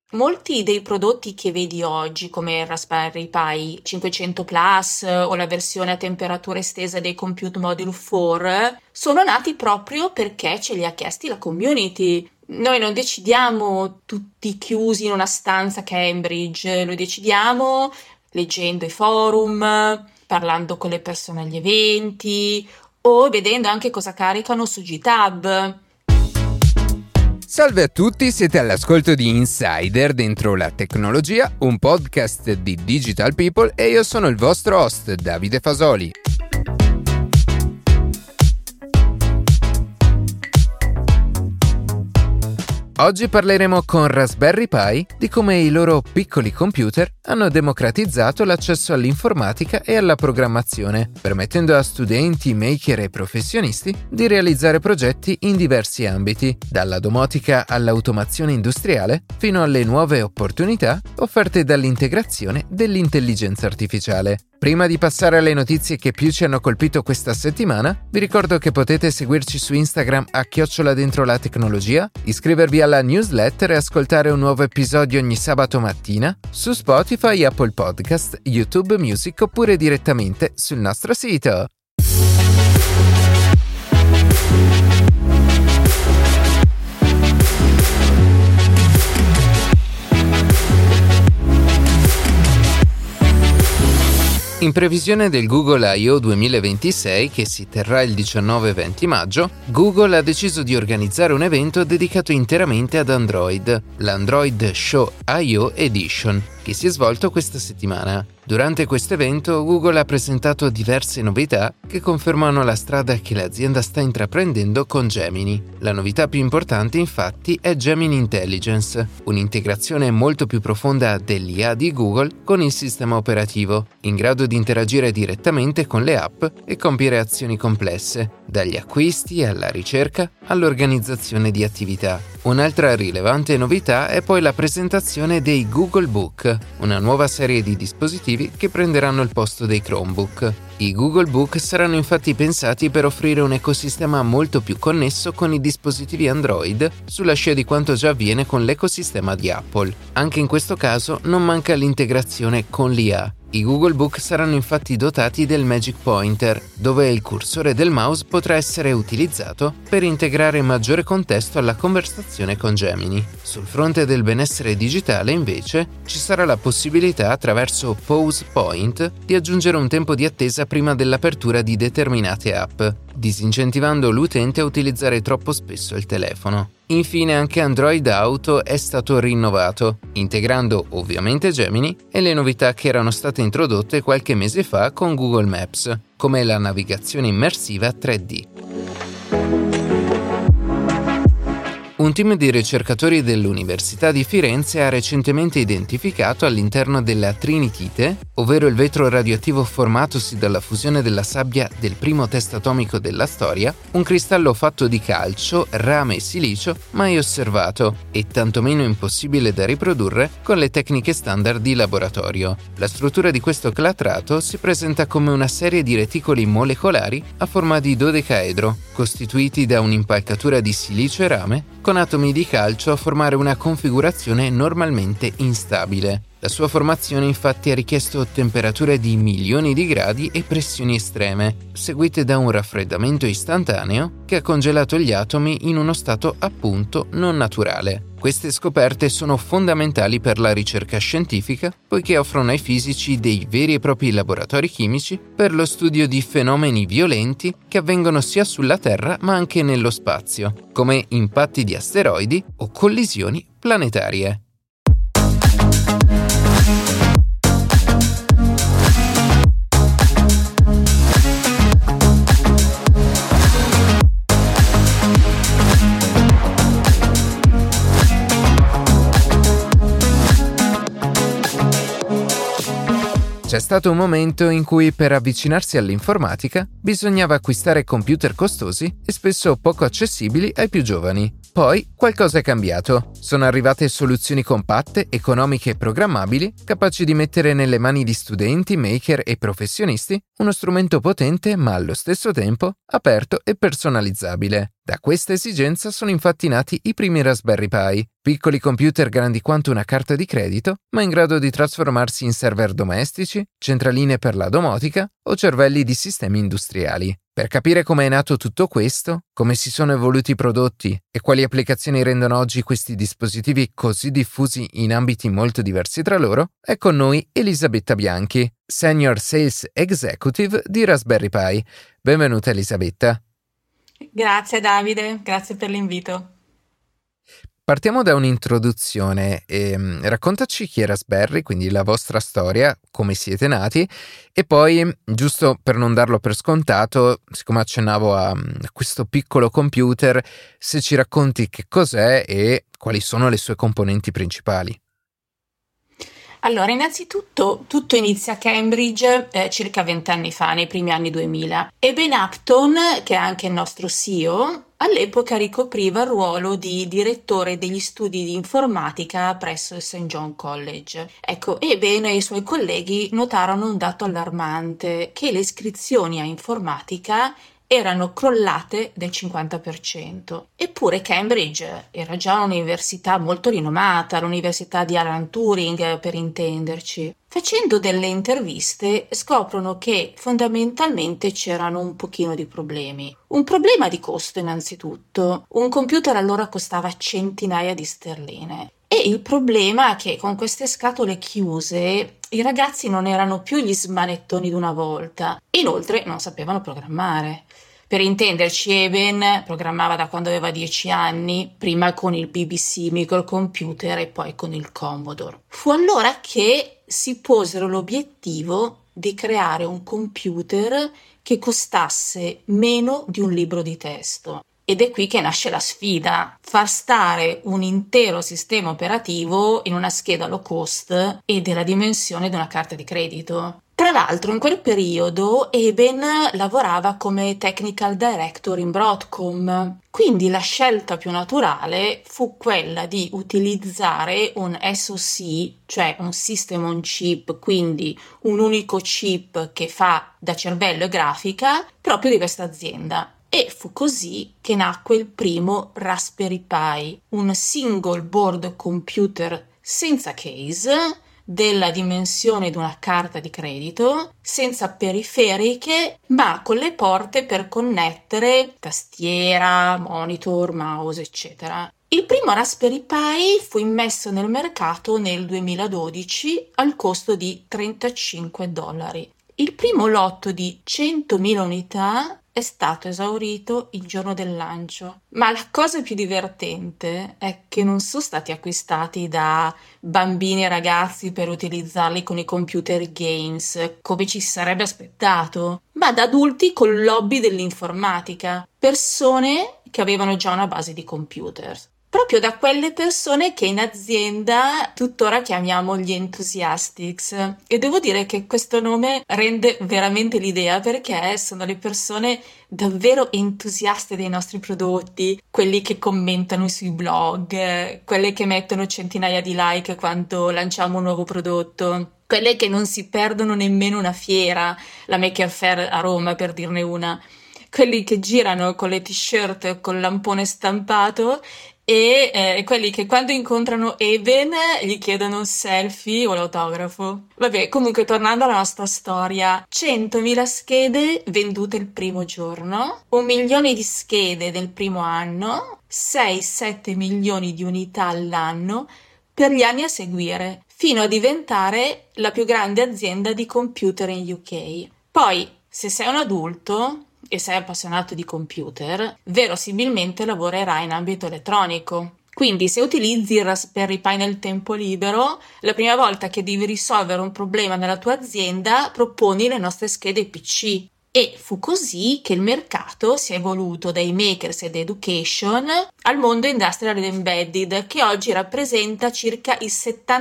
Molti dei prodotti che vedi oggi, come il Raspberry Pi 500 Plus o la versione a temperatura estesa dei Compute Module 4, sono nati proprio perché ce li ha chiesti la community. Noi non decidiamo tutti chiusi in una stanza Cambridge, lo decidiamo leggendo i forum, parlando con le persone agli eventi o vedendo anche cosa caricano su GitHub. Salve a tutti, siete all'ascolto di Insider dentro la tecnologia, un podcast di Digital People e io sono il vostro host Davide Fasoli. Oggi parleremo con Raspberry Pi di come i loro piccoli computer hanno democratizzato l'accesso all'informatica e alla programmazione, permettendo a studenti, maker e professionisti di realizzare progetti in diversi ambiti, dalla domotica all'automazione industriale fino alle nuove opportunità offerte dall'integrazione dell'intelligenza artificiale. Prima di passare alle notizie che più ci hanno colpito questa settimana, vi ricordo che potete seguirci su Instagram @ @dentrolatecnologia, iscrivervi alla newsletter e ascoltare un nuovo episodio ogni sabato mattina su Spotify, Apple Podcast, YouTube Music oppure direttamente sul nostro sito. In previsione del Google I/O 2026, che si terrà il 19-20 maggio, Google ha deciso di organizzare un evento dedicato interamente ad Android, l'Android Show I/O Edition, che si è svolto questa settimana. Durante questo evento Google ha presentato diverse novità che confermano la strada che l'azienda sta intraprendendo con Gemini. La novità più importante infatti è Gemini Intelligence, un'integrazione molto più profonda dell'IA di Google con il sistema operativo, in grado di interagire direttamente con le app e compiere azioni complesse, dagli acquisti alla ricerca all'organizzazione di attività. Un'altra rilevante novità è poi la presentazione dei Google Book, una nuova serie di dispositivi che prenderanno il posto dei Chromebook. I Google Book saranno infatti pensati per offrire un ecosistema molto più connesso con i dispositivi Android, sulla scia di quanto già avviene con l'ecosistema di Apple. Anche in questo caso non manca l'integrazione con l'IA. I Google Book saranno infatti dotati del Magic Pointer, dove il cursore del mouse potrà essere utilizzato per integrare maggiore contesto alla conversazione con Gemini. Sul fronte del benessere digitale, invece, ci sarà la possibilità attraverso Pause Point di aggiungere un tempo di attesa prima dell'apertura di determinate app, disincentivando l'utente a utilizzare troppo spesso il telefono. Infine anche Android Auto è stato rinnovato, integrando ovviamente Gemini e le novità che erano state introdotte qualche mese fa con Google Maps, come la navigazione immersiva 3D. Un team di ricercatori dell'Università di Firenze ha recentemente identificato all'interno della trinitite, ovvero il vetro radioattivo formatosi dalla fusione della sabbia del primo test atomico della storia, un cristallo fatto di calcio, rame e silicio mai osservato e tantomeno impossibile da riprodurre con le tecniche standard di laboratorio. La struttura di questo clatrato si presenta come una serie di reticoli molecolari a forma di dodecaedro, costituiti da un'impalcatura di silicio e rame, con atomi di calcio a formare una configurazione normalmente instabile. La sua formazione infatti ha richiesto temperature di milioni di gradi e pressioni estreme, seguite da un raffreddamento istantaneo che ha congelato gli atomi in uno stato appunto non naturale. Queste scoperte sono fondamentali per la ricerca scientifica, poiché offrono ai fisici dei veri e propri laboratori chimici per lo studio di fenomeni violenti che avvengono sia sulla Terra ma anche nello spazio, come impatti di asteroidi o collisioni planetarie. C'è stato un momento in cui per avvicinarsi all'informatica bisognava acquistare computer costosi e spesso poco accessibili ai più giovani. Poi qualcosa è cambiato. Sono arrivate soluzioni compatte, economiche e programmabili, capaci di mettere nelle mani di studenti, maker e professionisti uno strumento potente ma allo stesso tempo aperto e personalizzabile. Da questa esigenza sono infatti nati i primi Raspberry Pi, piccoli computer grandi quanto una carta di credito, ma in grado di trasformarsi in server domestici, centraline per la domotica o cervelli di sistemi industriali. Per capire come è nato tutto questo, come si sono evoluti i prodotti e quali applicazioni rendono oggi questi dispositivi così diffusi in ambiti molto diversi tra loro, è con noi Elisabetta Bianchi, Senior Sales Executive di Raspberry Pi. Benvenuta Elisabetta. Grazie Davide, grazie per l'invito. Partiamo da un'introduzione. Raccontaci chi è Raspberry, quindi la vostra storia, come siete nati, e poi, giusto per non darlo per scontato, siccome accennavo a questo piccolo computer, se ci racconti che cos'è e quali sono le sue componenti principali. Allora, innanzitutto, tutto inizia a Cambridge circa 20 anni fa, nei primi anni 2000. E Ben Upton, che è anche il nostro CEO, all'epoca ricopriva il ruolo di direttore degli studi di informatica presso il St. John College. Ecco, e Ben e i suoi colleghi notarono un dato allarmante, che le iscrizioni a informatica erano crollate del 50%. Eppure Cambridge era già un'università molto rinomata, l'università di Alan Turing per intenderci. Facendo delle interviste scoprono che fondamentalmente c'erano un pochino di problemi. Un problema di costo innanzitutto. Un computer allora costava centinaia di sterline. E il problema è che con queste scatole chiuse i ragazzi non erano più gli smanettoni di una volta. Inoltre non sapevano programmare. Per intenderci, Eben programmava da quando aveva 10 anni, prima con il BBC microcomputer e poi con il Commodore. Fu allora che si posero l'obiettivo di creare un computer che costasse meno di un libro di testo. Ed è qui che nasce la sfida: far stare un intero sistema operativo in una scheda low cost e della dimensione di una carta di credito. Tra l'altro, in quel periodo Eben lavorava come technical director in Broadcom, quindi la scelta più naturale fu quella di utilizzare un SoC, cioè un System on Chip, quindi un unico chip che fa da cervello e grafica, proprio di questa azienda. E fu così che nacque il primo Raspberry Pi, un single board computer senza case, della dimensione di una carta di credito, senza periferiche, ma con le porte per connettere tastiera, monitor, mouse, eccetera. Il primo Raspberry Pi fu immesso nel mercato nel 2012 al costo di $35. Il primo lotto di 100.000 unità è stato esaurito il giorno del lancio, ma la cosa più divertente è che non sono stati acquistati da bambini e ragazzi per utilizzarli con i computer games, come ci si sarebbe aspettato, ma da adulti con l'hobby dell'informatica, persone che avevano già una base di computer. Proprio da quelle persone che in azienda tuttora chiamiamo gli enthusiastics, e devo dire che questo nome rende veramente l'idea, perché sono le persone davvero entusiaste dei nostri prodotti, quelli che commentano sui blog, quelle che mettono centinaia di like quando lanciamo un nuovo prodotto, quelle che non si perdono nemmeno una fiera, la Maker Faire a Roma per dirne una, quelli che girano con le t-shirt col lampone stampato e quelli che quando incontrano Eben gli chiedono un selfie o l'autografo. Vabbè, comunque tornando alla nostra storia, 100.000 schede vendute il primo giorno, 1 milione di schede del primo anno, 6-7 milioni di unità all'anno per gli anni a seguire, fino a diventare la più grande azienda di computer in UK. Poi, se sei un adulto e sei appassionato di computer, verosimilmente lavorerai in ambito elettronico. Quindi se utilizzi il Raspberry Pi nel tempo libero, la prima volta che devi risolvere un problema nella tua azienda, proponi le nostre schede PC. E fu così che il mercato si è evoluto dai makers ed education al mondo industrial ed embedded, che oggi rappresenta circa il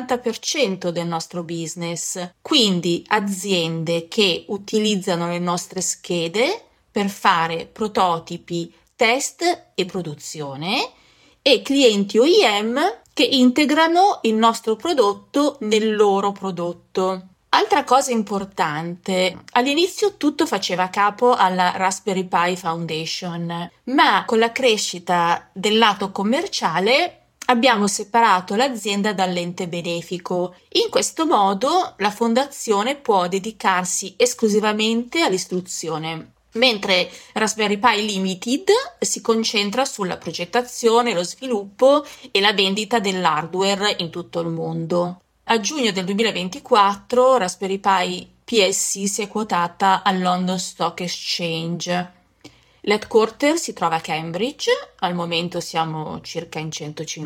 70% del nostro business. Quindi aziende che utilizzano le nostre schede per fare prototipi, test e produzione, e clienti OEM che integrano il nostro prodotto nel loro prodotto. Altra cosa importante, all'inizio tutto faceva capo alla Raspberry Pi Foundation, ma con la crescita del lato commerciale abbiamo separato l'azienda dall'ente benefico. In questo modo la fondazione può dedicarsi esclusivamente all'istruzione, mentre Raspberry Pi Limited si concentra sulla progettazione, lo sviluppo e la vendita dell'hardware in tutto il mondo. A giugno del 2024 Raspberry Pi PSC si è quotata al London Stock Exchange. L'headquarter si trova a Cambridge, al momento siamo circa in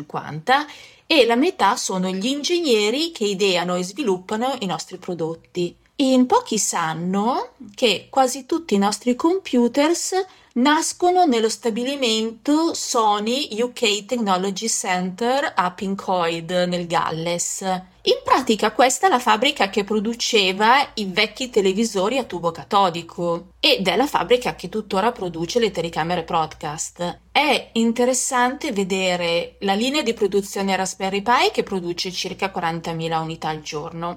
150 e la metà sono gli ingegneri che ideano e sviluppano i nostri prodotti. In pochi sanno che quasi tutti i nostri computers nascono nello stabilimento Sony UK Technology Center a Pincoid, nel Galles. In pratica questa è la fabbrica che produceva i vecchi televisori a tubo catodico ed è la fabbrica che tuttora produce le telecamere broadcast. È interessante vedere la linea di produzione Raspberry Pi che produce circa 40.000 unità al giorno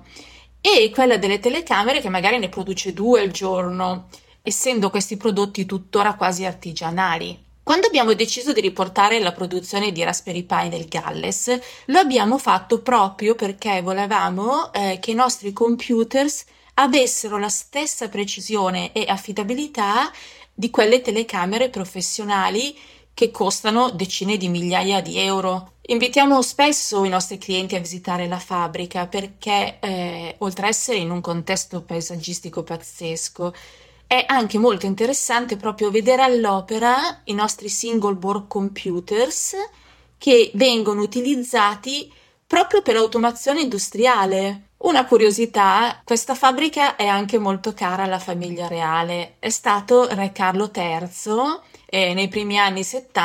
e quella delle telecamere che magari ne produce 2 al giorno, essendo questi prodotti tuttora quasi artigianali. Quando abbiamo deciso di riportare la produzione di Raspberry Pi nel Galles, lo abbiamo fatto proprio perché volevamo che i nostri computers avessero la stessa precisione e affidabilità di quelle telecamere professionali che costano decine di migliaia di euro. Invitiamo spesso i nostri clienti a visitare la fabbrica perché, oltre a essere in un contesto paesaggistico pazzesco, è anche molto interessante proprio vedere all'opera i nostri single board computers che vengono utilizzati proprio per l'automazione industriale. Una curiosità, questa fabbrica è anche molto cara alla famiglia reale. È stato Re Carlo III nei primi anni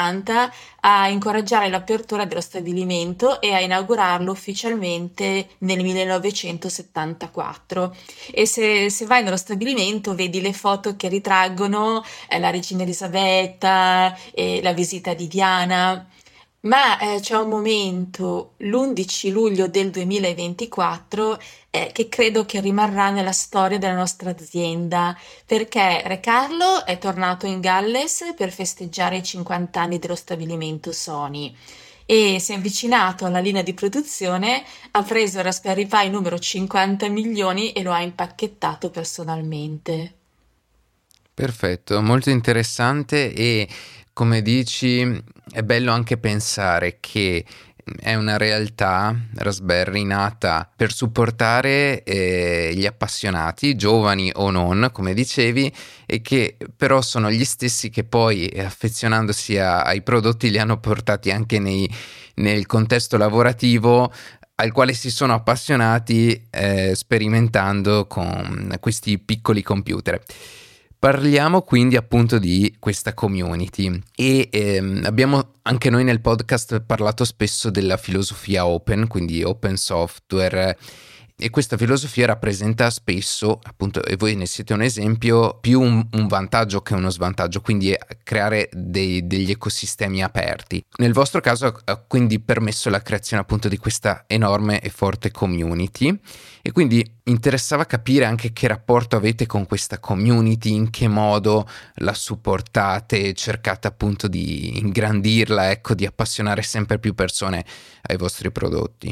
70 a incoraggiare l'apertura dello stabilimento e a inaugurarlo ufficialmente nel 1974. E se vai nello stabilimento vedi le foto che ritraggono la regina Elisabetta e la visita di Diana. Ma c'è un momento, l'11 luglio del 2024, che credo che rimarrà nella storia della nostra azienda, perché Re Carlo è tornato in Galles per festeggiare i 50 anni dello stabilimento Sony e si è avvicinato alla linea di produzione, ha preso il Raspberry Pi numero 50 milioni e lo ha impacchettato personalmente. Perfetto, molto interessante e come dici è bello anche pensare che è una realtà Raspberry nata per supportare gli appassionati, giovani o non, come dicevi, e che però sono gli stessi che poi affezionandosi ai prodotti li hanno portati anche nel contesto lavorativo al quale si sono appassionati sperimentando con questi piccoli computer. Parliamo quindi appunto di questa community e abbiamo anche noi nel podcast parlato spesso della filosofia open, quindi open software, e questa filosofia rappresenta spesso, appunto, e voi ne siete un esempio, più un vantaggio che uno svantaggio, quindi creare degli ecosistemi aperti. Nel vostro caso ha quindi permesso la creazione appunto di questa enorme e forte community e quindi interessava capire anche che rapporto avete con questa community, in che modo la supportate, cercate appunto di ingrandirla, ecco, di appassionare sempre più persone ai vostri prodotti.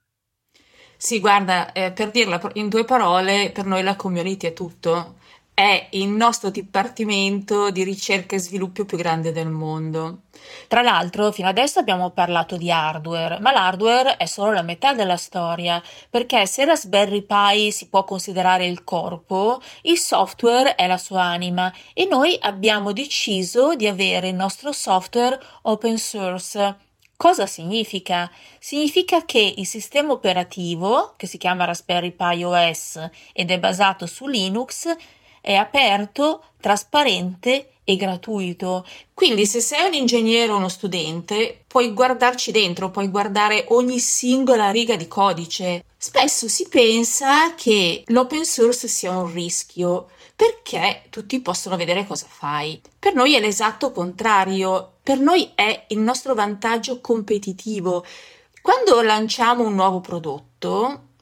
Sì, guarda, per dirla in 2 parole, per noi la community è tutto. È il nostro dipartimento di ricerca e sviluppo più grande del mondo. Tra l'altro, fino adesso abbiamo parlato di hardware, ma l'hardware è solo la metà della storia, perché se Raspberry Pi si può considerare il corpo, il software è la sua anima e noi abbiamo deciso di avere il nostro software open source. Cosa significa? Significa che il sistema operativo, che si chiama Raspberry Pi OS ed è basato su Linux, è aperto, trasparente e gratuito. Quindi se sei un ingegnere o uno studente, puoi guardarci dentro, puoi guardare ogni singola riga di codice. Spesso si pensa che l'open source sia un rischio, perché tutti possono vedere cosa fai. Per noi è l'esatto contrario, per noi è il nostro vantaggio competitivo. Quando lanciamo un nuovo prodotto,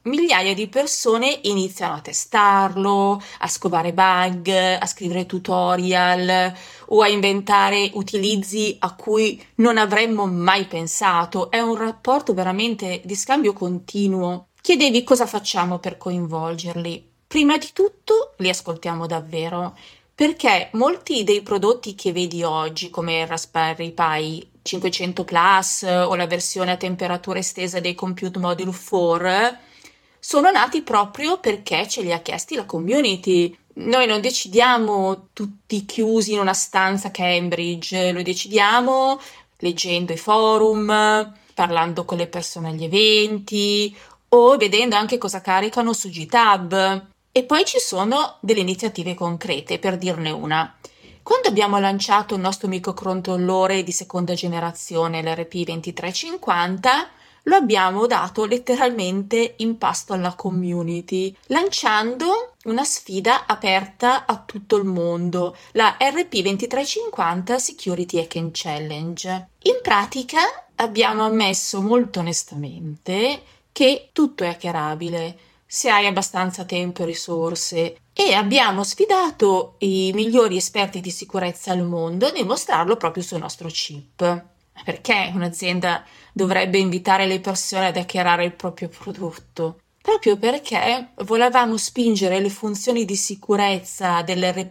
migliaia di persone iniziano a testarlo, a scovare bug, a scrivere tutorial o a inventare utilizzi a cui non avremmo mai pensato. È un rapporto veramente di scambio continuo. Chiedevi cosa facciamo per coinvolgerli. Prima di tutto li ascoltiamo davvero, perché molti dei prodotti che vedi oggi, come il Raspberry Pi 500 Plus o la versione a temperatura estesa dei Compute Module 4, sono nati proprio perché ce li ha chiesti la community. Noi non decidiamo tutti chiusi in una stanza Cambridge, lo decidiamo leggendo i forum, parlando con le persone agli eventi o vedendo anche cosa caricano su GitHub. E poi ci sono delle iniziative concrete, per dirne una. Quando abbiamo lanciato il nostro microcontrollore di seconda generazione, l'RP2350, lo abbiamo dato letteralmente in pasto alla community, lanciando una sfida aperta a tutto il mondo, la RP2350 Security Hacking Challenge. In pratica abbiamo ammesso molto onestamente che tutto è hackerabile, se hai abbastanza tempo e risorse, e abbiamo sfidato i migliori esperti di sicurezza al mondo a dimostrarlo proprio sul nostro chip. Perché un'azienda dovrebbe invitare le persone ad hackerare il proprio prodotto? Proprio perché volevamo spingere le funzioni di sicurezza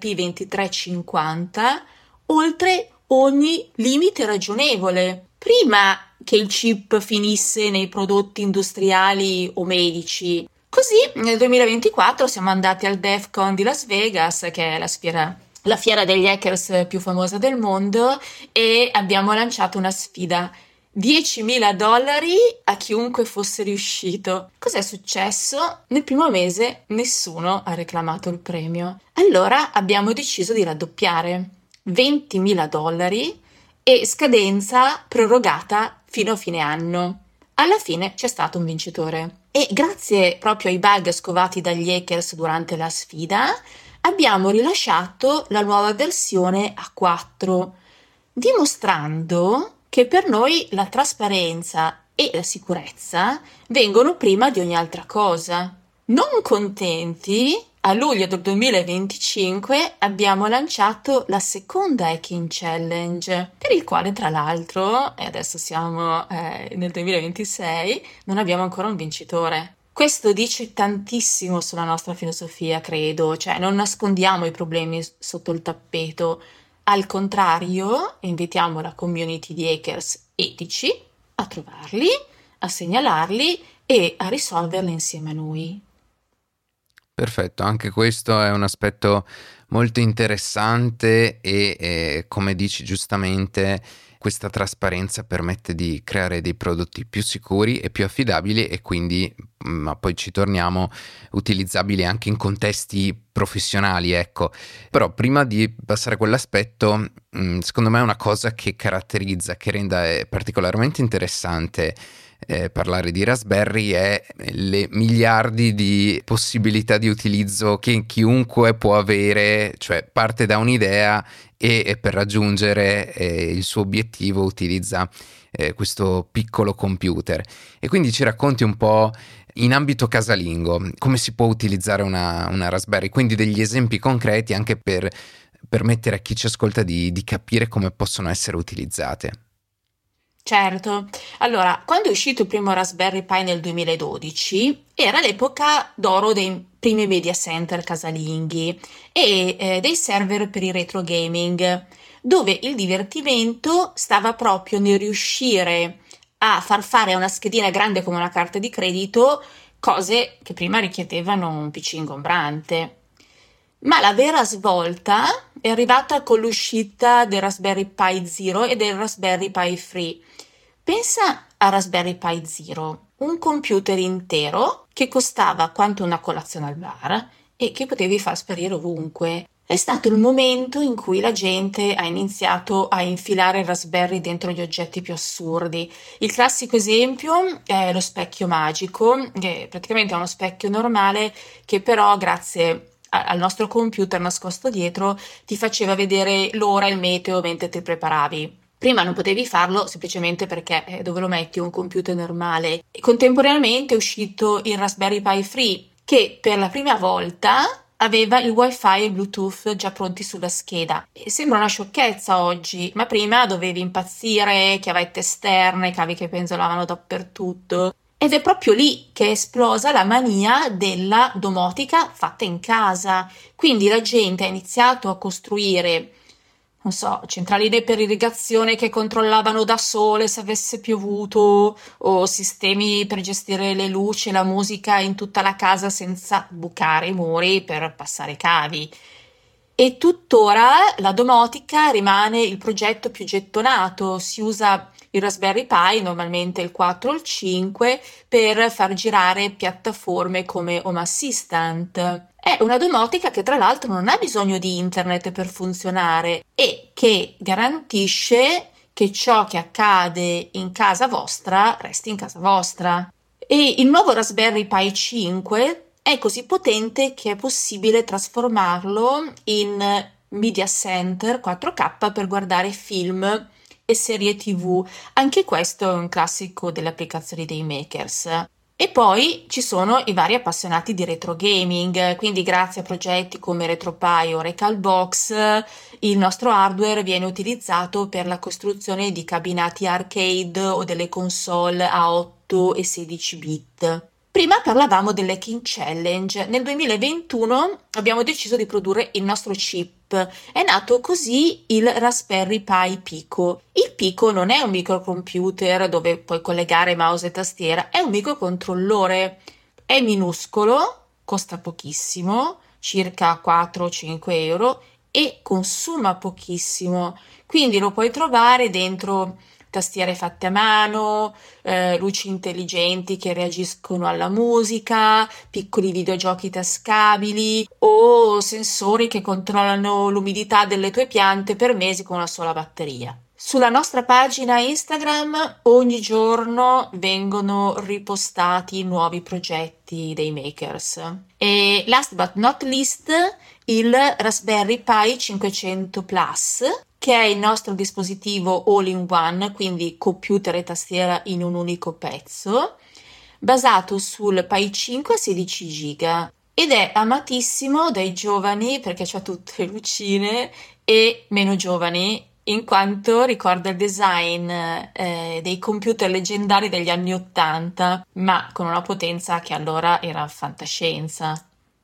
dell'RP2350 oltre ogni limite ragionevole. Prima che il chip finisse nei prodotti industriali o medici. Così nel 2024 siamo andati al DEF CON di Las Vegas, che è la fiera degli hackers più famosa del mondo, e abbiamo lanciato una sfida. $10.000 a chiunque fosse riuscito. Cos'è successo? Nel primo mese nessuno ha reclamato il premio. Allora abbiamo deciso di raddoppiare. $20.000 e scadenza prorogata fino a fine anno. Alla fine c'è stato un vincitore. E grazie proprio ai bug scovati dagli hackers durante la sfida, abbiamo rilasciato la nuova versione A4, dimostrando che per noi la trasparenza e la sicurezza vengono prima di ogni altra cosa. Non contenti, a luglio del 2025 abbiamo lanciato la seconda Hacking Challenge, per il quale tra l'altro, e adesso siamo nel 2026, non abbiamo ancora un vincitore. Questo dice tantissimo sulla nostra filosofia, credo, cioè non nascondiamo i problemi sotto il tappeto. Al contrario, invitiamo la community di hackers etici a trovarli, a segnalarli e a risolverli insieme a noi. Perfetto, anche questo è un aspetto molto interessante e come dici giustamente, questa trasparenza permette di creare dei prodotti più sicuri e più affidabili e quindi, ma poi ci torniamo, utilizzabili anche in contesti professionali, ecco. Però prima di passare a quell'aspetto, secondo me è una cosa che caratterizza, che rende particolarmente interessante parlare di Raspberry è le miliardi di possibilità di utilizzo che chiunque può avere, cioè parte da un'idea e per raggiungere il suo obiettivo utilizza questo piccolo computer. E quindi ci racconti un po' in ambito casalingo come si può utilizzare una Raspberry, quindi degli esempi concreti anche per permettere a chi ci ascolta di capire come possono essere utilizzate. Certo, allora, quando è uscito il primo Raspberry Pi nel 2012, era l'epoca d'oro dei primi media center casalinghi e dei server per il retro gaming, dove il divertimento stava proprio nel riuscire a far fare a una schedina grande come una carta di credito cose che prima richiedevano un PC ingombrante. Ma la vera svolta è arrivata con l'uscita del Raspberry Pi Zero e del Raspberry Pi Free. Pensa a Raspberry Pi Zero, un computer intero che costava quanto una colazione al bar e che potevi far sparire ovunque. È stato il momento in cui la gente ha iniziato a infilare il Raspberry dentro gli oggetti più assurdi. Il classico esempio è lo specchio magico, che praticamente è uno specchio normale che però grazie al nostro computer nascosto dietro ti faceva vedere l'ora e il meteo mentre ti preparavi Prima non potevi farlo semplicemente perché dove lo metti un computer normale. E contemporaneamente è uscito il Raspberry Pi Free, che per la prima volta aveva il wifi e il Bluetooth già pronti sulla scheda. E sembra una sciocchezza oggi, ma prima dovevi impazzire, chiavette esterne, cavi che penzolavano dappertutto. Ed è proprio lì che è esplosa la mania della domotica fatta in casa. Quindi la gente ha iniziato a costruire, non so, centraline per irrigazione che controllavano da sole se avesse piovuto, o sistemi per gestire le luci e la musica in tutta la casa senza bucare i muri per passare cavi. E tuttora la domotica rimane il progetto più gettonato, si usa il Raspberry Pi, normalmente il 4 o il 5, per far girare piattaforme come Home Assistant. È una domotica che tra l'altro non ha bisogno di internet per funzionare e che garantisce che ciò che accade in casa vostra resti in casa vostra. E il nuovo Raspberry Pi 5 è così potente che è possibile trasformarlo in media center 4K per guardare film e serie TV. Anche questo è un classico delle applicazioni dei makers. E poi ci sono i vari appassionati di retro gaming, quindi grazie a progetti come RetroPie o Recalbox, il nostro hardware viene utilizzato per la costruzione di cabinati arcade o delle console a 8 e 16 bit. Prima parlavamo dell'Hacking Challenge. Nel 2021 abbiamo deciso di produrre il nostro chip. È nato così il Raspberry Pi Pico. Il Pico non è un microcomputer dove puoi collegare mouse e tastiera, è un microcontrollore. È minuscolo, costa pochissimo, circa 4-5 euro, e consuma pochissimo. Quindi lo puoi trovare dentro tastiere fatte a mano, luci intelligenti che reagiscono alla musica, piccoli videogiochi tascabili o sensori che controllano l'umidità delle tue piante per mesi con una sola batteria. Sulla nostra pagina Instagram ogni giorno vengono ripostati nuovi progetti dei makers. E last but not least, il Raspberry Pi 500 Plus, che è il nostro dispositivo all-in-one, quindi computer e tastiera in un unico pezzo, basato sul Pi 5 a 16 giga ed è amatissimo dai giovani perché c'ha tutte le lucine e meno giovani in quanto ricorda il design dei computer leggendari degli anni 80, ma con una potenza che allora era fantascienza.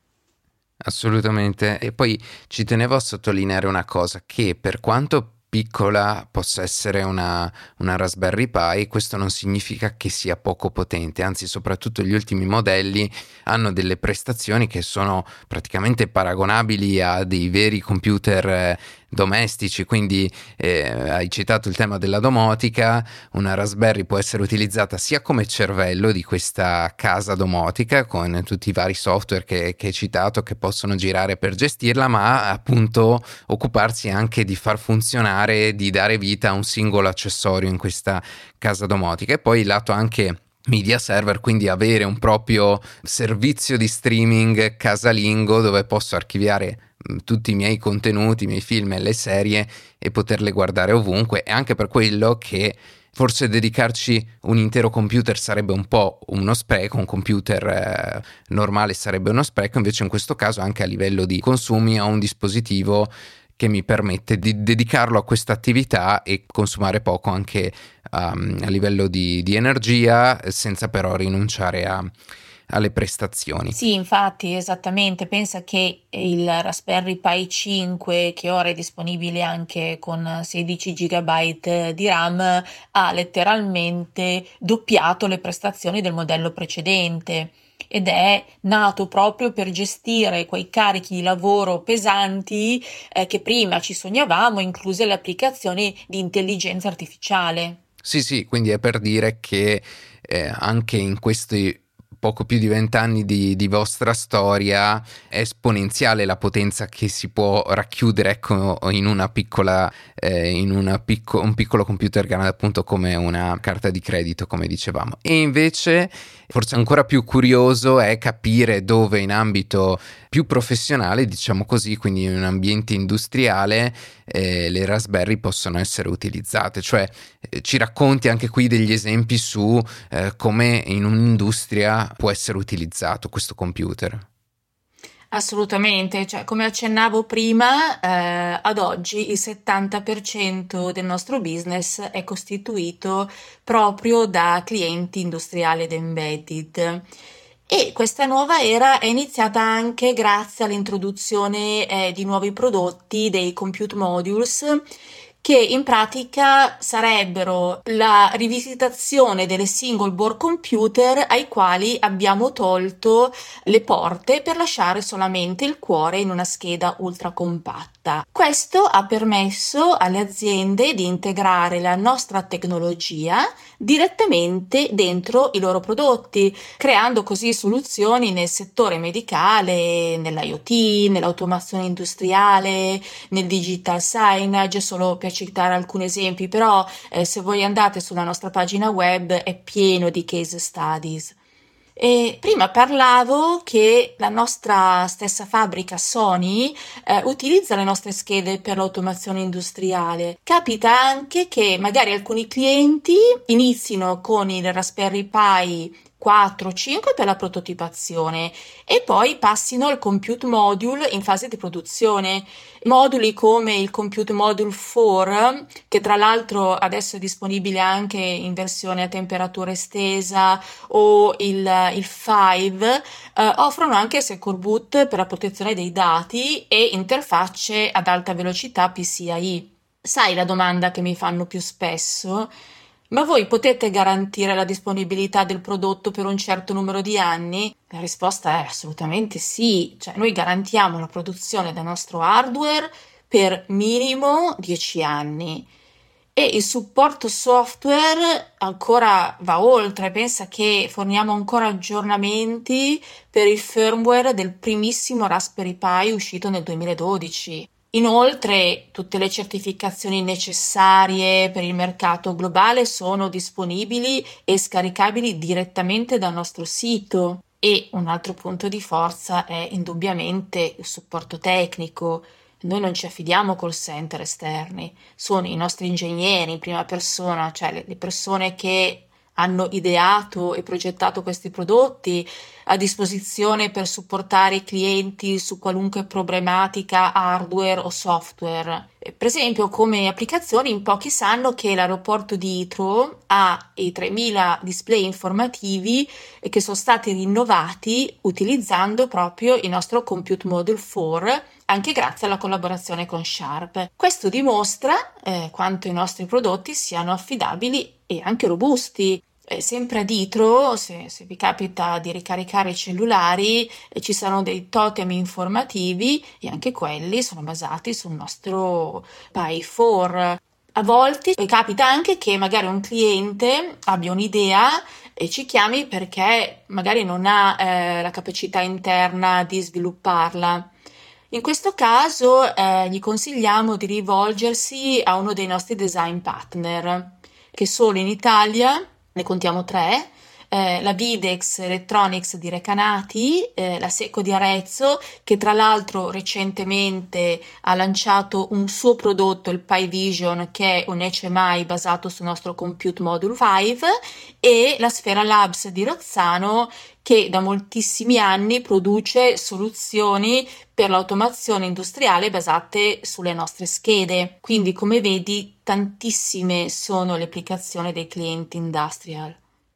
Assolutamente. E poi ci tenevo a sottolineare una cosa, che per quanto piccola possa essere una Raspberry Pi, questo non significa che sia poco potente, anzi soprattutto gli ultimi modelli hanno delle prestazioni che sono praticamente paragonabili a dei veri computer domestici, quindi hai citato il tema della domotica, una Raspberry può essere utilizzata sia come cervello di questa casa domotica con tutti i vari software che hai citato che possono girare per gestirla, ma appunto occuparsi anche di far funzionare, di dare vita a un singolo accessorio in questa casa domotica. E poi il lato anche media server, quindi avere un proprio servizio di streaming casalingo dove posso archiviare tutti i miei contenuti, i miei film e le serie e poterle guardare ovunque. E anche per quello che forse dedicarci un intero computer sarebbe un po' uno spreco, un computer normale sarebbe uno spreco, invece in questo caso anche a livello di consumi ho un dispositivo che mi permette di dedicarlo a questa attività e consumare poco anche a livello di energia, senza però rinunciare alle prestazioni. Sì, infatti, esattamente. Pensa che il Raspberry Pi 5, che ora è disponibile anche con 16 GB di RAM, ha letteralmente doppiato le prestazioni del modello precedente. Ed è nato proprio per gestire quei carichi di lavoro pesanti che prima ci sognavamo, incluse le applicazioni di intelligenza artificiale. Sì, quindi è per dire che anche in questi poco più di 20 anni di vostra storia, è esponenziale la potenza che si può racchiudere, ecco, in una piccola, un piccolo computer grande appunto come una carta di credito, come dicevamo. E invece forse ancora più curioso è capire dove in ambito più professionale, diciamo così, quindi in un ambiente industriale, le Raspberry possono essere utilizzate. Cioè ci racconti anche qui degli esempi su come in un'industria può essere utilizzato questo computer. Assolutamente, cioè come accennavo prima, ad oggi il 70% del nostro business è costituito proprio da clienti industriali ed embedded. E questa nuova era è iniziata anche grazie all'introduzione di nuovi prodotti, dei compute modules, che in pratica sarebbero la rivisitazione delle single board computer ai quali abbiamo tolto le porte per lasciare solamente il cuore in una scheda ultra compatta. Questo ha permesso alle aziende di integrare la nostra tecnologia direttamente dentro i loro prodotti, creando così soluzioni nel settore medicale, nell'IoT, nell'automazione industriale, nel digital signage, solo per citare alcuni esempi, però se voi andate sulla nostra pagina web è pieno di case studies. E prima parlavo che la nostra stessa fabbrica Sony utilizza le nostre schede per l'automazione industriale. Capita anche che magari alcuni clienti inizino con il Raspberry Pi 4 o 5 per la prototipazione e poi passino al compute module in fase di produzione. Moduli come il compute module 4, che tra l'altro adesso è disponibile anche in versione a temperatura estesa, o il 5, offrono anche Secure Boot per la protezione dei dati e interfacce ad alta velocità PCIe. Sai la domanda che mi fanno più spesso? Ma voi potete garantire la disponibilità del prodotto per un certo numero di anni? La risposta è assolutamente sì, cioè noi garantiamo la produzione del nostro hardware per minimo 10 anni e il supporto software ancora va oltre, pensa che forniamo ancora aggiornamenti per il firmware del primissimo Raspberry Pi uscito nel 2012. Inoltre, tutte le certificazioni necessarie per il mercato globale sono disponibili e scaricabili direttamente dal nostro sito. E un altro punto di forza è indubbiamente il supporto tecnico. Noi non ci affidiamo call center esterni, sono i nostri ingegneri in prima persona, cioè le persone che hanno ideato e progettato questi prodotti a disposizione per supportare i clienti su qualunque problematica hardware o software. Per esempio, come applicazioni, in pochi sanno che l'aeroporto di Heathrow ha i 3000 display informativi che sono stati rinnovati utilizzando proprio il nostro Compute Module 4, anche grazie alla collaborazione con Sharp. Questo dimostra quanto i nostri prodotti siano affidabili e anche robusti. Sempre a Heathrow, se vi capita di ricaricare i cellulari, ci sono dei totem informativi e anche quelli sono basati sul nostro Pi 4. A volte capita anche che magari un cliente abbia un'idea e ci chiami perché magari non ha la capacità interna di svilupparla. In questo caso gli consigliamo di rivolgersi a uno dei nostri design partner, che solo in Italia ne contiamo 3, la Videx Electronics di Recanati, la Seco di Arezzo, che tra l'altro recentemente ha lanciato un suo prodotto, il Pi Vision, che è un HMI basato sul nostro Compute Module 5, e la Sfera Labs di Rozzano, che da moltissimi anni produce soluzioni per l'automazione industriale basate sulle nostre schede. Quindi, come vedi, tantissime sono le applicazioni dei clienti industrial.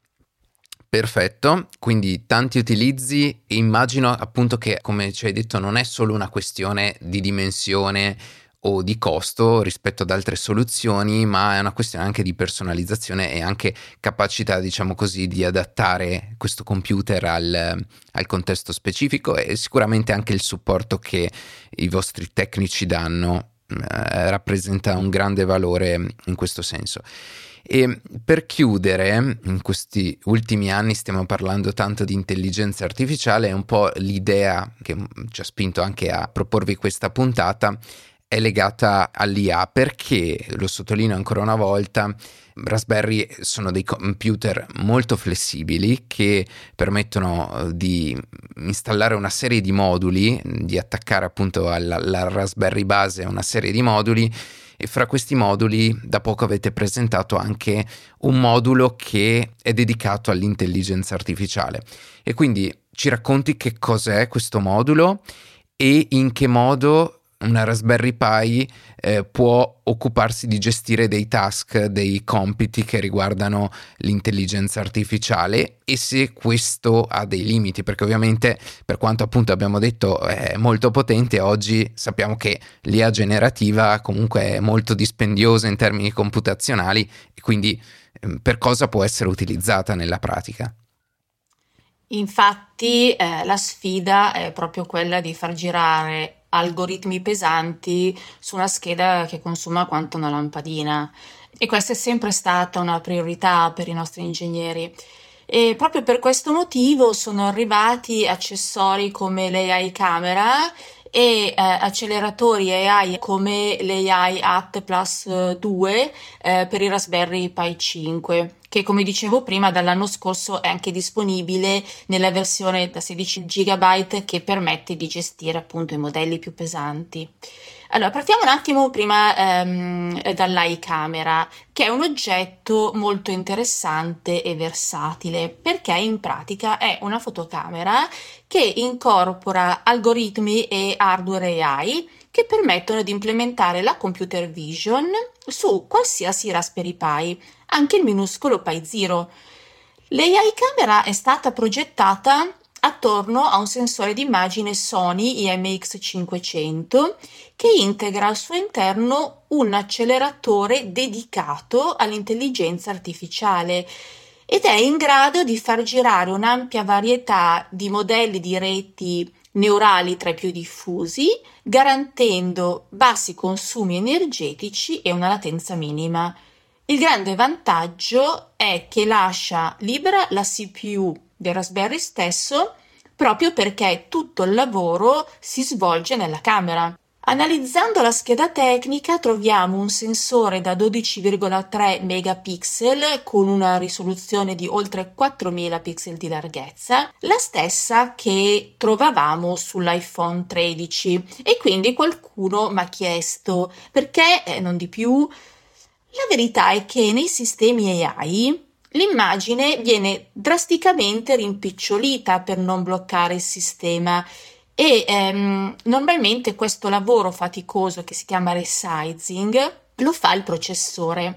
Perfetto, quindi tanti utilizzi. Immagino appunto che, come ci hai detto, non è solo una questione di dimensione o di costo rispetto ad altre soluzioni, ma è una questione anche di personalizzazione e anche capacità, diciamo così, di adattare questo computer al contesto specifico, e sicuramente anche il supporto che i vostri tecnici danno rappresenta un grande valore in questo senso. E per chiudere, in questi ultimi anni stiamo parlando tanto di intelligenza artificiale, è un po' l'idea che ci ha spinto anche a proporvi questa puntata, è legata all'IA, perché, lo sottolineo ancora una volta, Raspberry sono dei computer molto flessibili che permettono di installare una serie di moduli, di attaccare appunto alla Raspberry base una serie di moduli, e fra questi moduli da poco avete presentato anche un modulo che è dedicato all'intelligenza artificiale. E quindi ci racconti che cos'è questo modulo e in che modo una Raspberry Pi può occuparsi di gestire dei task, dei compiti che riguardano l'intelligenza artificiale, e se questo ha dei limiti, perché ovviamente, per quanto appunto abbiamo detto è molto potente, oggi sappiamo che l'IA generativa comunque è molto dispendiosa in termini computazionali, e quindi per cosa può essere utilizzata nella pratica? Infatti, la sfida è proprio quella di far girare algoritmi pesanti su una scheda che consuma quanto una lampadina. E questa è sempre stata una priorità per i nostri ingegneri. E proprio per questo motivo sono arrivati accessori come l'AI Camera e acceleratori AI come l'AI At Plus 2 per i Raspberry Pi 5, che come dicevo prima dall'anno scorso è anche disponibile nella versione da 16 GB che permette di gestire appunto i modelli più pesanti. Allora, partiamo un attimo prima dall'iCamera, che è un oggetto molto interessante e versatile, perché in pratica è una fotocamera che incorpora algoritmi e hardware AI che permettono di implementare la computer vision su qualsiasi Raspberry Pi, anche il minuscolo Pi Zero. L'AI camera è stata progettata attorno a un sensore di immagine Sony IMX500 che integra al suo interno un acceleratore dedicato all'intelligenza artificiale ed è in grado di far girare un'ampia varietà di modelli di reti neurali tra i più diffusi, garantendo bassi consumi energetici e una latenza minima. Il grande vantaggio è che lascia libera la CPU del Raspberry stesso proprio perché tutto il lavoro si svolge nella camera. Analizzando la scheda tecnica troviamo un sensore da 12,3 megapixel con una risoluzione di oltre 4000 pixel di larghezza, la stessa che trovavamo sull'iPhone 13, e quindi qualcuno mi ha chiesto perché non di più. La verità è che nei sistemi AI l'immagine viene drasticamente rimpicciolita per non bloccare il sistema e normalmente questo lavoro faticoso che si chiama resizing lo fa il processore.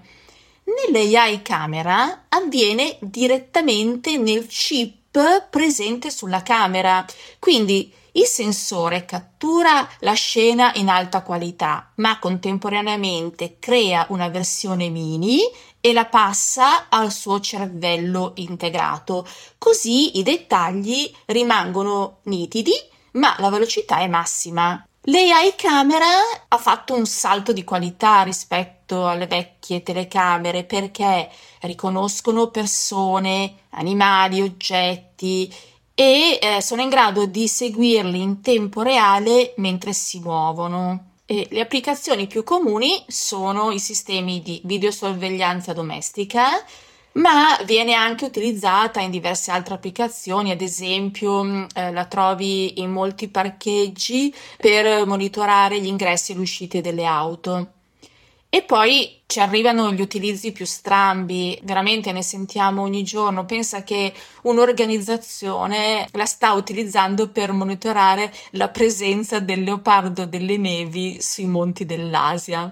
Nell'AI camera avviene direttamente nel chip presente sulla camera, quindi il sensore cattura la scena in alta qualità, ma contemporaneamente crea una versione mini e la passa al suo cervello integrato. Così i dettagli rimangono nitidi, ma la velocità è massima. L'AI camera ha fatto un salto di qualità rispetto alle vecchie telecamere perché riconoscono persone, animali, oggetti e sono in grado di seguirli in tempo reale mentre si muovono. E le applicazioni più comuni sono i sistemi di videosorveglianza domestica, ma viene anche utilizzata in diverse altre applicazioni, ad esempio la trovi in molti parcheggi per monitorare gli ingressi e le uscite delle auto. E poi ci arrivano gli utilizzi più strambi, veramente ne sentiamo ogni giorno. Pensa che un'organizzazione la sta utilizzando per monitorare la presenza del leopardo delle nevi sui monti dell'Asia.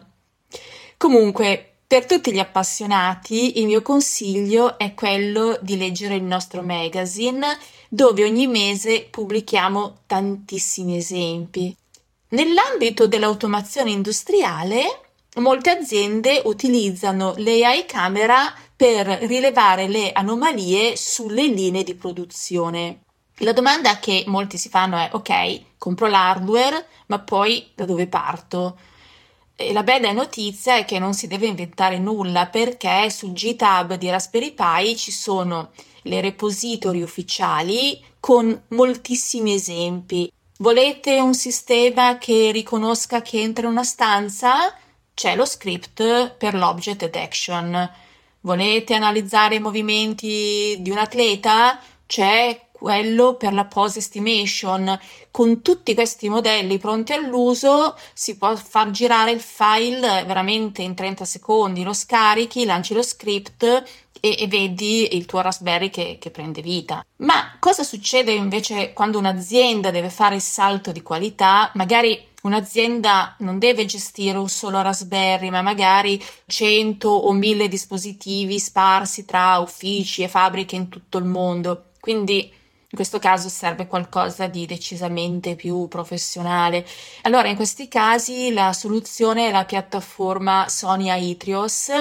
Comunque, per tutti gli appassionati, il mio consiglio è quello di leggere il nostro magazine, dove ogni mese pubblichiamo tantissimi esempi. Nell'ambito dell'automazione industriale, molte aziende utilizzano l'AI camera per rilevare le anomalie sulle linee di produzione. La domanda che molti si fanno è: ok, compro l'hardware, ma poi da dove parto? E la bella notizia è che non si deve inventare nulla, perché sul GitHub di Raspberry Pi ci sono le repository ufficiali con moltissimi esempi. Volete un sistema che riconosca chi entra in una stanza? C'è lo script per l'object detection. Volete analizzare i movimenti di un atleta? C'è quello per la pose estimation. Con tutti questi modelli pronti all'uso si può far girare il file veramente in 30 secondi, lo scarichi, lanci lo script e vedi il tuo Raspberry che prende vita. Ma cosa succede invece quando un'azienda deve fare il salto di qualità? Magari un'azienda non deve gestire un solo Raspberry, ma magari 100 o 1000 dispositivi sparsi tra uffici e fabbriche in tutto il mondo. Quindi in questo caso serve qualcosa di decisamente più professionale. Allora, in questi casi la soluzione è la piattaforma Sony Aetherios.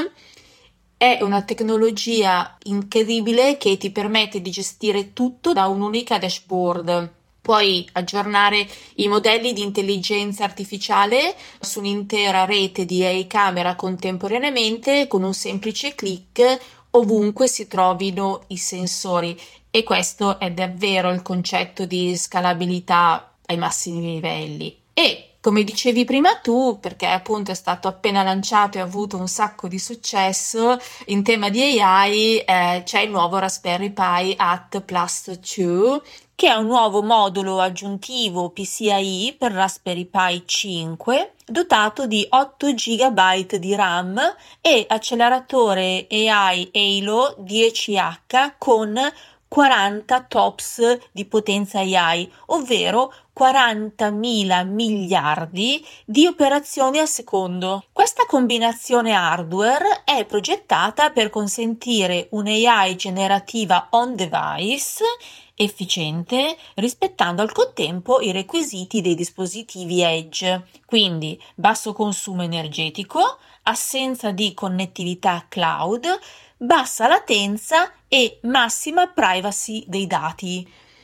È una tecnologia incredibile che ti permette di gestire tutto da un'unica dashboard. Puoi aggiornare i modelli di intelligenza artificiale su un'intera rete di AI camera contemporaneamente con un semplice click ovunque si trovino i sensori. E questo è davvero il concetto di scalabilità ai massimi livelli. E come dicevi prima tu, perché appunto è stato appena lanciato e ha avuto un sacco di successo, in tema di AI c'è il nuovo Raspberry Pi At Plus 2, che è un nuovo modulo aggiuntivo PCIe per Raspberry Pi 5, dotato di 8 GB di RAM e acceleratore AI Halo 10H con 40 TOPS di potenza AI, ovvero 40.000 miliardi di operazioni al secondo. Questa combinazione hardware è progettata per consentire un'AI generativa on device efficiente, rispettando al contempo i requisiti dei dispositivi Edge, quindi basso consumo energetico, assenza di connettività cloud, bassa latenza e massima privacy dei dati.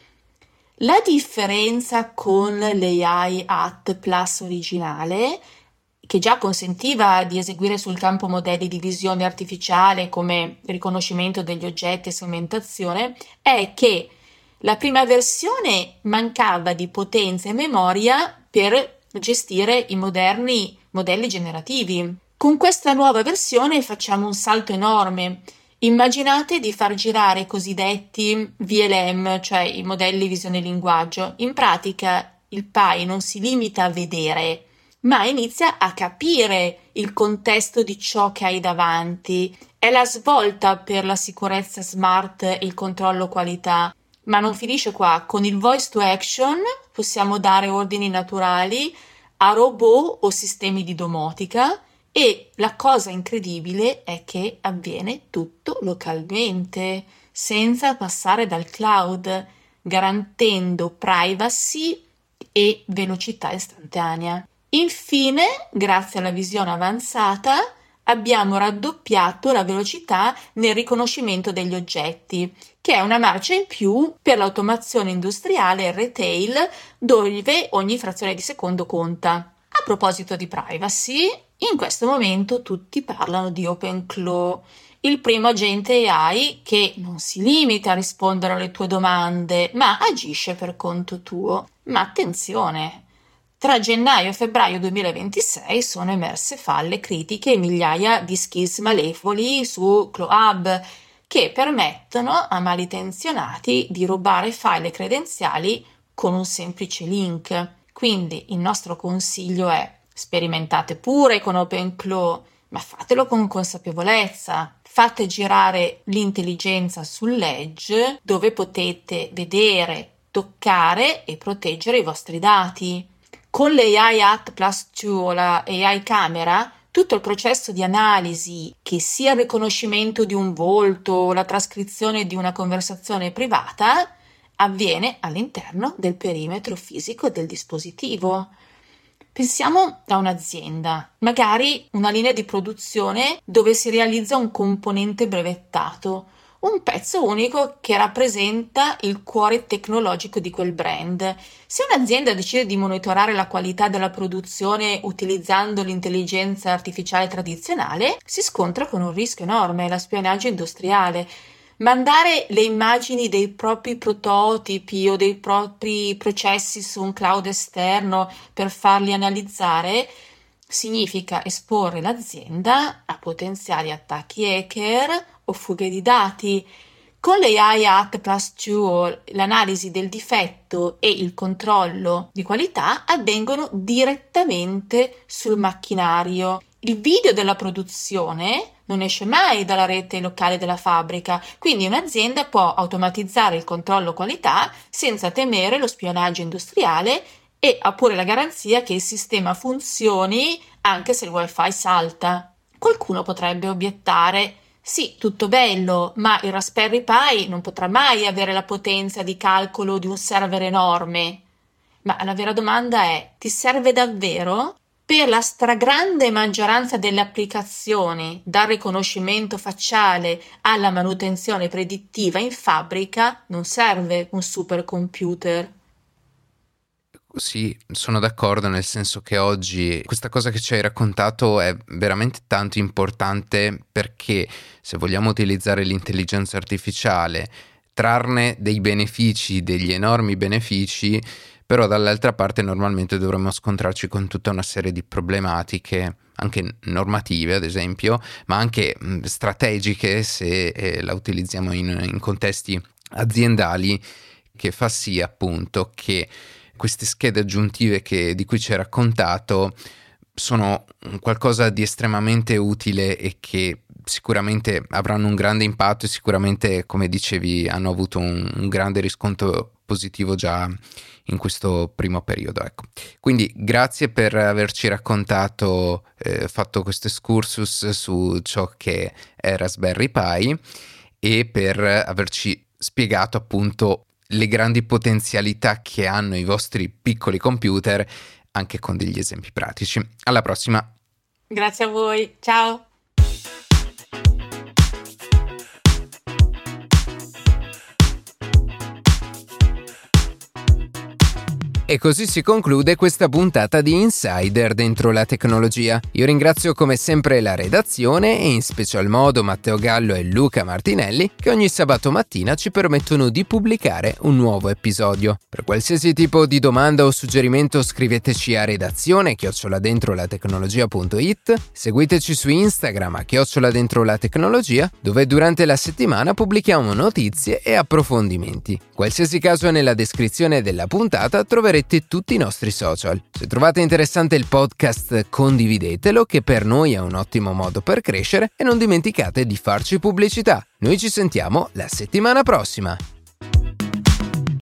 La differenza con l'AI At Plus originale, che già consentiva di eseguire sul campo modelli di visione artificiale come riconoscimento degli oggetti e segmentazione, è che la prima versione mancava di potenza e memoria per gestire i moderni modelli generativi. Con questa nuova versione facciamo un salto enorme. Immaginate di far girare i cosiddetti VLM, cioè i modelli visione linguaggio. In pratica il Pi non si limita a vedere, ma inizia a capire il contesto di ciò che hai davanti. È la svolta per la sicurezza smart e il controllo qualità. Ma non finisce qua. Con il voice to action possiamo dare ordini naturali a robot o sistemi di domotica. E la cosa incredibile è che avviene tutto localmente, senza passare dal cloud, garantendo privacy e velocità istantanea. Infine, grazie alla visione avanzata, abbiamo raddoppiato la velocità nel riconoscimento degli oggetti, che è una marcia in più per l'automazione industriale e retail, dove ogni frazione di secondo conta. A proposito di privacy, in questo momento tutti parlano di OpenClaw, il primo agente AI che non si limita a rispondere alle tue domande, ma agisce per conto tuo. Ma attenzione! Tra gennaio e febbraio 2026 sono emerse falle critiche e migliaia di skills malevoli su ClawHub che permettono a malintenzionati di rubare file e credenziali con un semplice link. Quindi il nostro consiglio è: sperimentate pure con OpenClaw, ma fatelo con consapevolezza. Fate girare l'intelligenza sull'edge dove potete vedere, toccare e proteggere i vostri dati. Con l'AI At Plus 2 o la AI camera, tutto il processo di analisi, che sia il riconoscimento di un volto o la trascrizione di una conversazione privata, avviene all'interno del perimetro fisico del dispositivo. Pensiamo a un'azienda, magari una linea di produzione dove si realizza un componente brevettato. un pezzo unico che rappresenta il cuore tecnologico di quel brand. Se un'azienda decide di monitorare la qualità della produzione utilizzando l'intelligenza artificiale tradizionale, si scontra con un rischio enorme, la spionaggio industriale. Mandare le immagini dei propri prototipi o dei propri processi su un cloud esterno per farli analizzare significa esporre l'azienda a potenziali attacchi hacker o fughe di dati. Con l'AI Act Plus 2 l'analisi del difetto e il controllo di qualità avvengono direttamente sul macchinario. Il video della produzione non esce mai dalla rete locale della fabbrica, quindi un'azienda può automatizzare il controllo qualità senza temere lo spionaggio industriale e ha pure la garanzia che il sistema funzioni anche se il wifi salta. Qualcuno potrebbe obiettare: sì, tutto bello, ma il Raspberry Pi non potrà mai avere la potenza di calcolo di un server enorme. Ma la vera domanda è: ti serve davvero? Per la stragrande maggioranza delle applicazioni, dal riconoscimento facciale alla manutenzione predittiva in fabbrica, non serve un supercomputer. Sì, sono d'accordo, nel senso che oggi questa cosa che ci hai raccontato è veramente tanto importante, perché se vogliamo utilizzare l'intelligenza artificiale, trarne dei benefici, degli enormi benefici, però dall'altra parte normalmente dovremmo scontrarci con tutta una serie di problematiche, anche normative ad esempio, ma anche strategiche se la utilizziamo in contesti aziendali, che fa sì appunto che queste schede aggiuntive di cui ci hai raccontato sono qualcosa di estremamente utile e che sicuramente avranno un grande impatto e sicuramente, come dicevi, hanno avuto un grande riscontro positivo già in questo primo periodo, ecco. Quindi grazie per averci raccontato, fatto questo excursus su ciò che è Raspberry Pi e per averci spiegato appunto le grandi potenzialità che hanno i vostri piccoli computer, anche con degli esempi pratici. Alla prossima. Grazie a voi, ciao! E così si conclude questa puntata di Insider dentro la tecnologia. Io ringrazio come sempre la redazione e in special modo Matteo Gallo e Luca Martinelli, che ogni sabato mattina ci permettono di pubblicare un nuovo episodio. Per qualsiasi tipo di domanda o suggerimento scriveteci a redazione@dentrolatecnologia.it, seguiteci su Instagram @dentrolatecnologia, dove durante la settimana pubblichiamo notizie e approfondimenti. Qualsiasi caso, nella descrizione della puntata troverete tutti i nostri social. Se trovate interessante il podcast, condividetelo, che per noi è un ottimo modo per crescere, e non dimenticate di farci pubblicità. Noi ci sentiamo la settimana prossima.